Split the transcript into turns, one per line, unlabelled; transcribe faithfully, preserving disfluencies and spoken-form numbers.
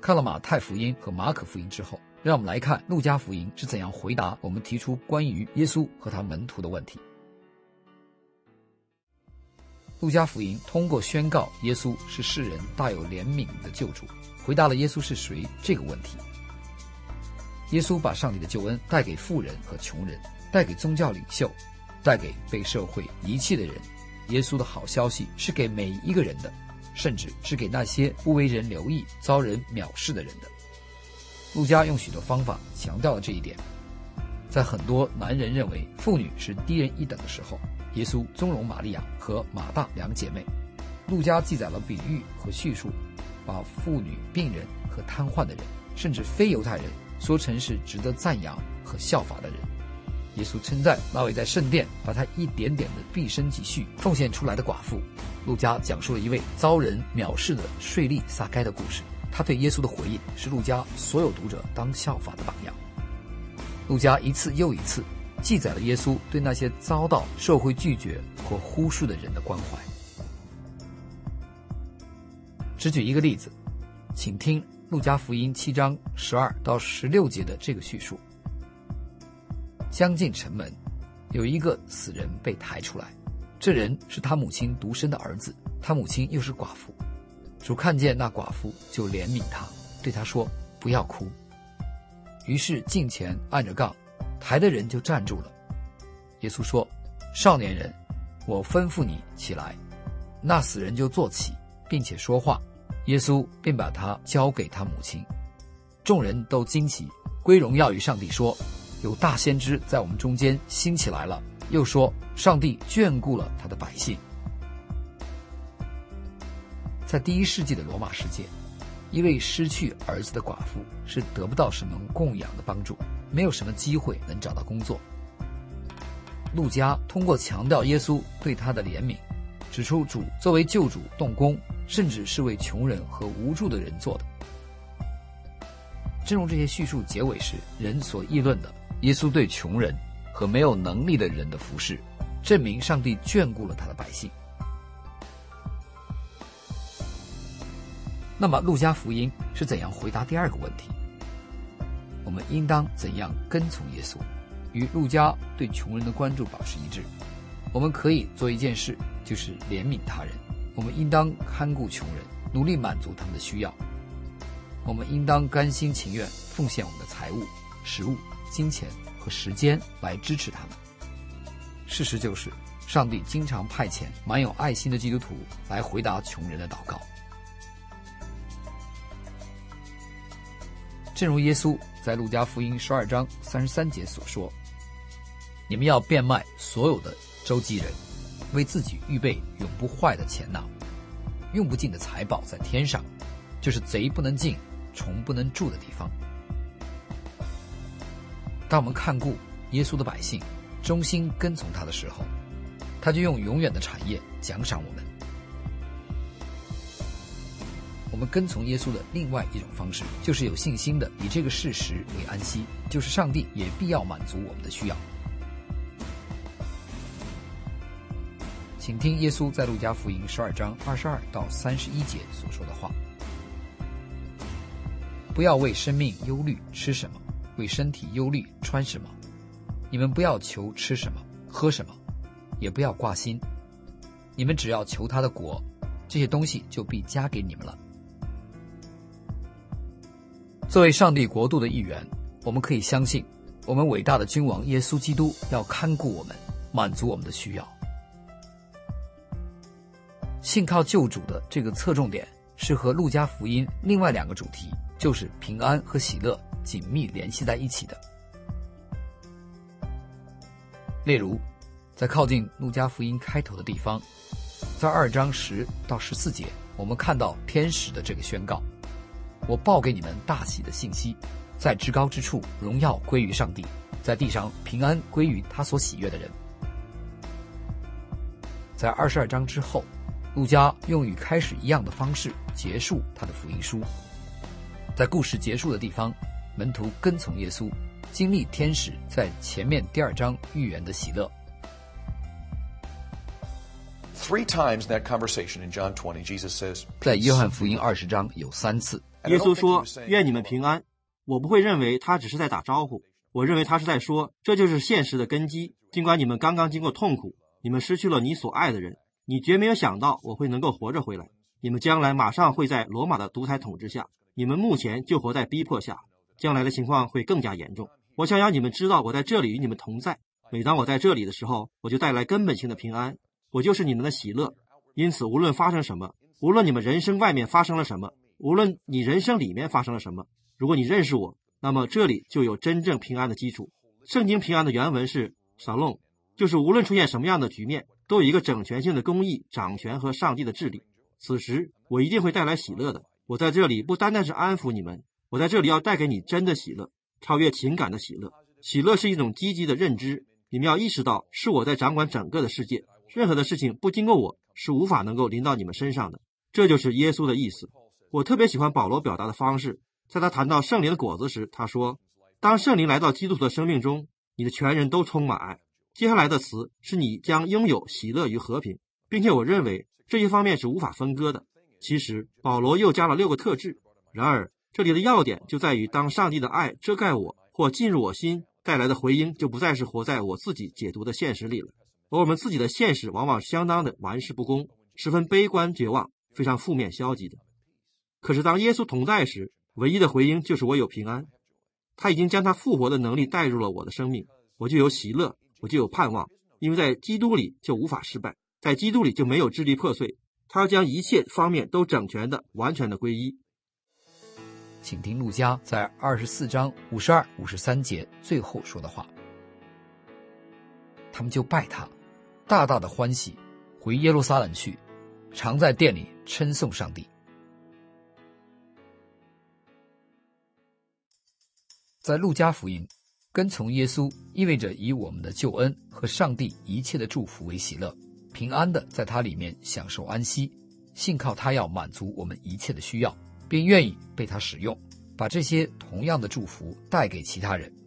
看了马太福音和马可福音之后，让我们来看路加福音是怎样回答我们提出关于耶稣和他门徒的问题。路加福音通过宣告耶稣是世人大有怜悯的救主，回答了耶稣是谁这个问题。耶稣把上帝的救恩带给富人和穷人，带给宗教领袖，带给被社会遗弃的人。耶稣的好消息是给每一个人的，甚至是给那些不为人留意、遭人藐视的人的。路加用许多方法强调了这一点。在很多男人认为妇女是低人一等的时候，耶稣纵容玛利亚和马大两姐妹。路加记载了比喻和叙述，把妇女、病人和瘫痪的人，甚至非犹太人说成是值得赞扬和效法的人。耶稣称赞那位在圣殿把他一点点的毕生积蓄奉献出来的寡妇。路加讲述了一位遭人藐视的税吏撒该的故事，他对耶稣的回应是路加所有读者当效法的榜样。路加一次又一次记载了耶稣对那些遭到社会拒绝或忽视的人的关怀。只举一个例子，请听路加福音七章十二到十六节的这个叙述。将近城门，有一个死人被抬出来，这人是他母亲独生的儿子，他母亲又是寡妇。主看见那寡妇，就怜悯他，对他说：不要哭。于是近前按着杠，抬的人就站住了。耶稣说：少年人，我吩咐你起来。那死人就坐起，并且说话。耶稣便把他交给他母亲。众人都惊奇，归荣耀于上帝，说：有大先知在我们中间兴起来了。又说：上帝眷顾了他的百姓。在第一世纪的罗马世界，一位失去儿子的寡妇是得不到什么供养的帮助，没有什么机会能找到工作。路加通过强调耶稣对他的怜悯，指出主作为救主动工，甚至是为穷人和无助的人做的。正如这些叙述结尾时人所议论的，耶稣对穷人和没有能力的人的服事，证明上帝眷顾了他的百姓。那么路加福音是怎样回答第二个问题？我们应当怎样跟从耶稣？与路加对穷人的关注保持一致。我们可以做一件事，就是怜悯他人。我们应当看顾穷人，努力满足他们的需要。我们应当甘心情愿奉献我们的财物、食物、金钱和时间来支持他们。事实就是，上帝经常派遣满有爱心的基督徒来回答穷人的祷告。正如耶稣在路加福音十二章三十三节所说：你们要变卖所有的周济人，为自己预备永不坏的钱囊，用不尽的财宝在天上，就是贼不能进，虫不能住的地方。当我们看顾耶稣的百姓，忠心跟从他的时候，他就用永远的产业奖赏我们。我们跟从耶稣的另外一种方式，就是有信心的以这个事实为安息，就是上帝也必要满足我们的需要。请听耶稣在路加福音十二章二十二到三十一节所说的话：不要为生命忧虑吃什么，为身体忧虑穿什么。你们不要求吃什么喝什么，也不要挂心。你们只要求他的国，这些东西就必加给你们了。作为上帝国度的一员，我们可以相信，我们伟大的君王耶稣基督要看顾我们，满足我们的需要。信靠救主的这个侧重点是和路加福音另外两个主题，就是平安和喜乐，紧密联系在一起的。例如，在靠近路加福音开头的地方，在二章十到十四节，我们看到天使的这个宣告：我报给你们大喜的信息，在至高之处荣耀归于上帝，在地上平安归于他所喜悦的人。在二十二章之后，路加用与开始一样的方式结束他的福音书。在故事结束的地方，门徒跟从耶稣，经历天使在前面第二章预言的喜乐。
Three times in that conversation in John twenty, Jesus says,
在约翰福音二十章有三次，
耶稣说愿你们平安，我不会认为他只是在打招呼，我认为他是在说这就是现实的根基。尽管你们刚刚经过痛苦，你们失去了你所爱的人，你绝没有想到我会能够活着回来，你们将来马上会在罗马的独裁统治下，你们目前就活在逼迫下，将来的情况会更加严重。我想让你们知道我在这里与你们同在，每当我在这里的时候，我就带来根本性的平安，我就是你们的喜乐。因此无论发生什么，无论你们人生外面发生了什么，无论你人生里面发生了什么，如果你认识我，那么这里就有真正平安的基础。圣经平安的原文是 Shalom， 就是无论出现什么样的局面，都有一个整全性的公义、掌权和上帝的治理。此时我一定会带来喜乐的。我在这里不单单是安抚你们，我在这里要带给你真的喜乐，超越情感的喜乐。喜乐是一种积极的认知，你们要意识到是我在掌管整个的世界，任何的事情不经过我是无法能够临到你们身上的。这就是耶稣的意思。我特别喜欢保罗表达的方式，在他谈到圣灵的果子时，他说当圣灵来到基督徒的生命中，你的全人都充满爱。接下来的词是你将拥有喜乐与和平，并且我认为这些方面是无法分割的。其实保罗又加了六个特质，然而这里的要点就在于当上帝的爱遮盖我或进入我心，带来的回应就不再是活在我自己解读的现实里了，而我们自己的现实往往相当的玩世不恭，十分悲观绝望，非常负面消极的。可是当耶稣同在时，唯一的回应就是我有平安。他已经将他复活的能力带入了我的生命，我就有喜乐，我就有盼望，因为在基督里就无法失败，在基督里就没有支离破碎，他将一切方面都整全的完全的归一。
请听路加在二十四章五十二、五十三节最后说的话。他们就拜他，大大的欢喜，回耶路撒冷去，常在殿里称颂上帝。在路加福音，跟从耶稣意味着以我们的救恩和上帝一切的祝福为喜乐，平安的在他里面享受安息，信靠他要满足我们一切的需要，并愿意被他使用，把这些同样的祝福带给其他人。